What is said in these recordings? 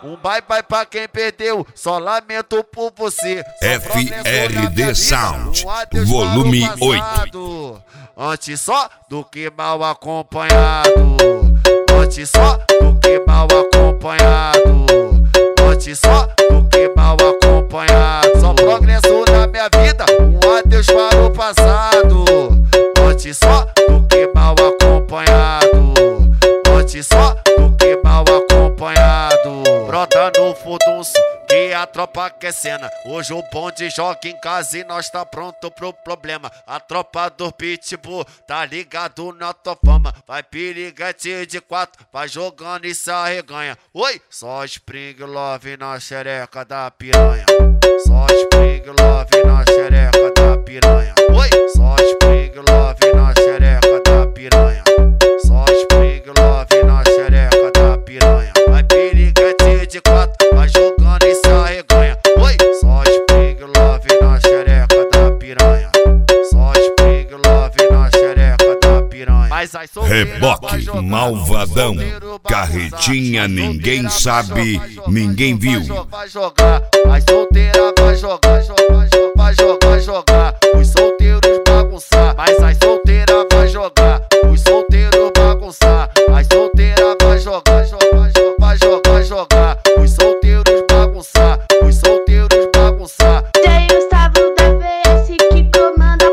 Um bye-bye pra quem perdeu, só lamento por você. FRD Sound, volume 8. Antes só do que mal acompanhado. Antes só do que mal acompanhado. Antes só do que mal acompanhado. Só progresso na minha vida, um adeus para o passado. Antes só do que mal acompanhado. Antes só do que mal acompanhado. Brota no furdunço que a tropa quer cena. Hoje o bonde joga em casa e nós tá pronto pro problema. A tropa do Pitbull tá ligado na tua fama. Vai piriguete de 4, vai jogando e se arreganha. Oi, só Spring Love na xereca da piranha. Só Spring Love na xereca da piranha. Oi, só Spring Love na xereca da piranha. Só Spring Love na xereca da piranha. Vai piriguete de 4, vai jogando e se arreganha. Oi, só Spring Love na xereca da piranha. Só Spring Love na xereca da piranha. Mas as Reboque malvadão, carretinha ninguém sabe, ninguém viu. Vai jogar, as solteiras vai jogar, vai jogar. Os solteiros bagunçar, mas as solteiras vai jogar. Os solteiros bagunçar, as solteiras vai jogar, vai jogar. Os solteiros bagunçar, os solteiros bagunçar. Tem o Gustavo da VS que comanda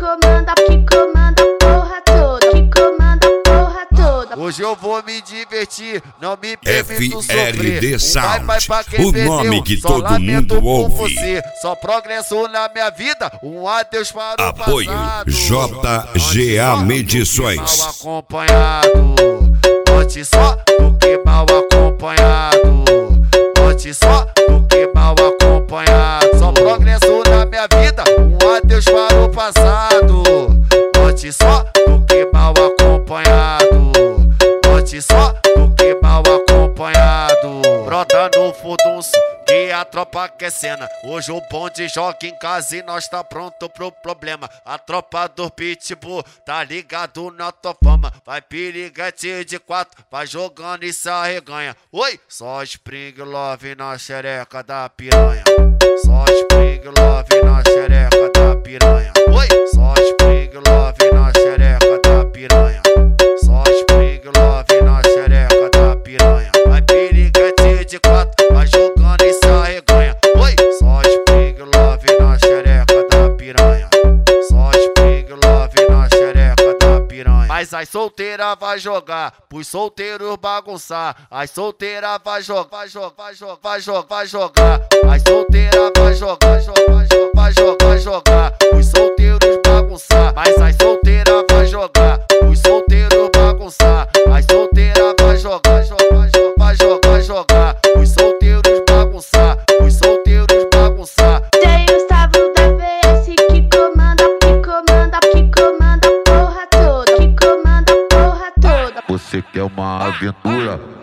a porra toda, que comanda a porra toda. Hoje eu vou me divertir, não me permito sofrer. FRD Sound, Bye-bye pra quem o perdeu, nome que só todo lamento mundo por ouve. você. Só progresso na minha vida, um adeus para o Apoio passado. JGA Medições. Mal acompanhado. Antes só do que mal acompanhado. Antes só do que mal acompanhado. Só progresso na minha vida, um adeus para o passado. Antes só do que mal acompanhado. Antes só do que mal acompanhado. Brota no furdunço que a tropa quer cena. Hoje o bonde joga em casa e nós tá pronto pro problema. A tropa do Pitbull tá ligado na tua fama. Vai piriguete de 4, vai jogando e se arreganha. Oi, só Spring Love na xereca da piranha. Só Spring Love na xereca da piranha. Oi, só Spring Love na xereca da piranha. Só Spring Love na xereca da piranha. Vai piriguete de 4, vai jogando e se arreganha. Oi, só Spring Love na xereca da piranha. Só Spring Love na xereca da piranha. Mas as solteiras vai jogar, pros solteiros bagunçar. As solteiras vai jogar, vai jogar. As solteiras vai jogar, vai jogar. Os solteiros bagunçar, mas as solteiras vai jogar. Os solteiros bagunçar, as solteiras vai jogar, vai jogar. Os solteiros bagunçar, os solteiros bagunçar. Tem o Gustavo da VS que comanda a porra toda, que comanda a porra toda. Você quer uma aventura?